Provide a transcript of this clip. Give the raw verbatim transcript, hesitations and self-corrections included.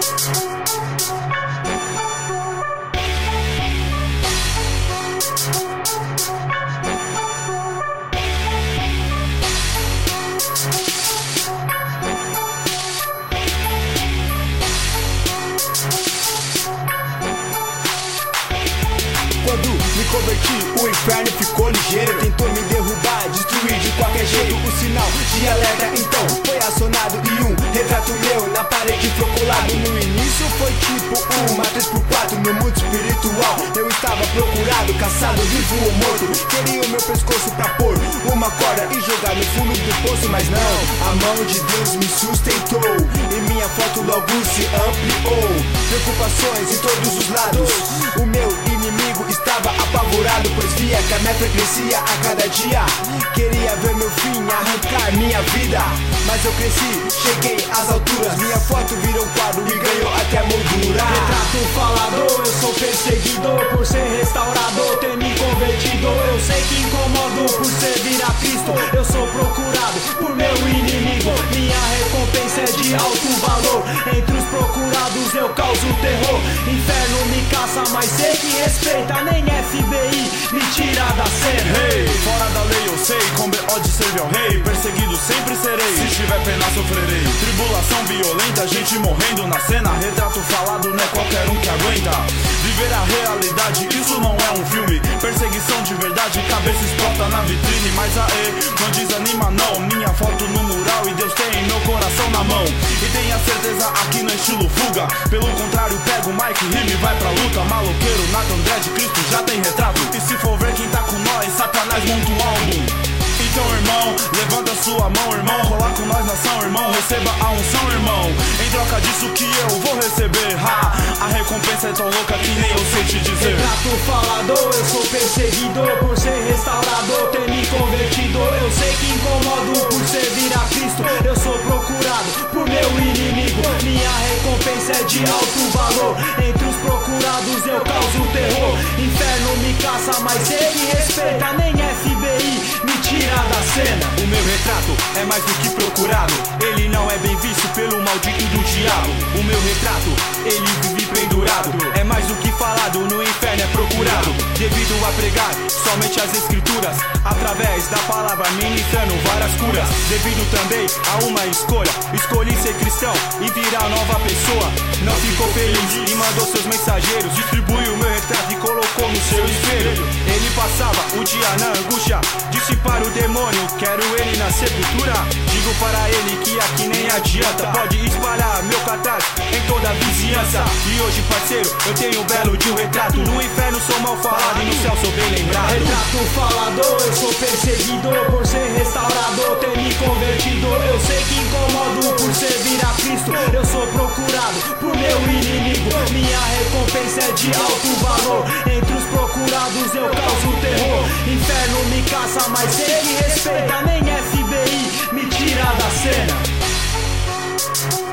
Quando me converti, o inferno ficou ligeiro. Tentou me derrubar, destruir de qualquer jeito. O sinal de alerta então foi acionado e um retrato meu na parede foi colado. No início foi tipo uma três por quatro. No mundo espiritual eu estava procurado, caçado, vivo ou morto. Queria o meu pescoço pra pôr uma corda e jogar no fundo do poço. Mas não, a mão de Deus me sustentou e minha foto logo se ampliou. Preocupações em todos os lados. O meu inimigo estava apavorado, pois via que a minha fé crescia a cada dia. Queria ver meu fim, arrancar minha vida. Mas eu cresci, cheguei às alturas. Minha foto virou quadro e ganhou até moldura. Retrato falador, eu sou perseguidor por ser restaurador, ter me convertido. Eu sei que incomodo por servir a Cristo. Eu sou procurado por meu inimigo. Minha recompensa é de alto valor. Entre os procurados eu causo terror. Inferno me caça, mas sei que respeita. Nem F B I me tira da cena. Hey, fora da lei eu sei, com B O de servir ao rei. Perseguido sempre serei, se tiver pena sofrerei. Tribulação violenta, gente morrendo na cena. Retrato falado não é qualquer um que aguenta. Viver a realidade, isso não é um filme. Perseguição de verdade, cabeça explota na vitrine. Mas aê, não desanima não. Minha foto no mural e Deus tem meu coração na mão. E tenha certeza aqui no estilo fuga. Pelo contrário, pega o mic, rime e vai pra luta. Maloqueiro, Nathan Dredd, Cristo já tem retrato. E se for ver quem tá com nós, Satanás monta um álbum. Então irmão, levanta sua mão, irmão. Rolar com nós nação, irmão. Receba a unção, irmão. Em troca disso que eu vou receber, ha, a recompensa é tão louca que nem eu sei te dizer. Retrato falador, eu sou perseguidor por ser restaurador, ter me convertido. Eu sei que incomodo por servir a Cristo. Eu sou procurado por meu inimigo. Minha recompensa é de alto valor. Entre os procurados eu causo terror. Inferno me caça, mas sei que respeita. Nem F B I me tira da cena. O meu retrato é mais do que procurado. Ele não é bem visto pelo maldito do diabo. O meu retrato, ele vive pendurado. É mais do que falado, no inferno é procurado. Devido a pregar somente as escrituras, através da palavra ministrando várias curas. Devido também a uma escolha, escolhi ser cristão e virar nova pessoa. Não ficou feliz e mandou seus mensageiros. Distribuiu o meu retrato e colocou no seu espelho. Ele passava o dia na angústia, disse para o demônio, quero ele na sepultura. Digo para ele que aqui nem adianta, pode espalhar meu catarse em toda a vizinhança. E hoje parceiro, eu tenho um belo de um retrato. No inferno sou mal falado e no céu sou bem lembrado. Retrato falador, eu sou perseguidor por ser restaurador, ter me convertido. Eu sei que incomodo por servir a Cristo. Eu sou procurado por meu inimigo. Minha recompensa é de alto valor. Entre os procurados eu causo terror. Inferno me caça, mas sei que respeita. Nem F B I me tira da cena.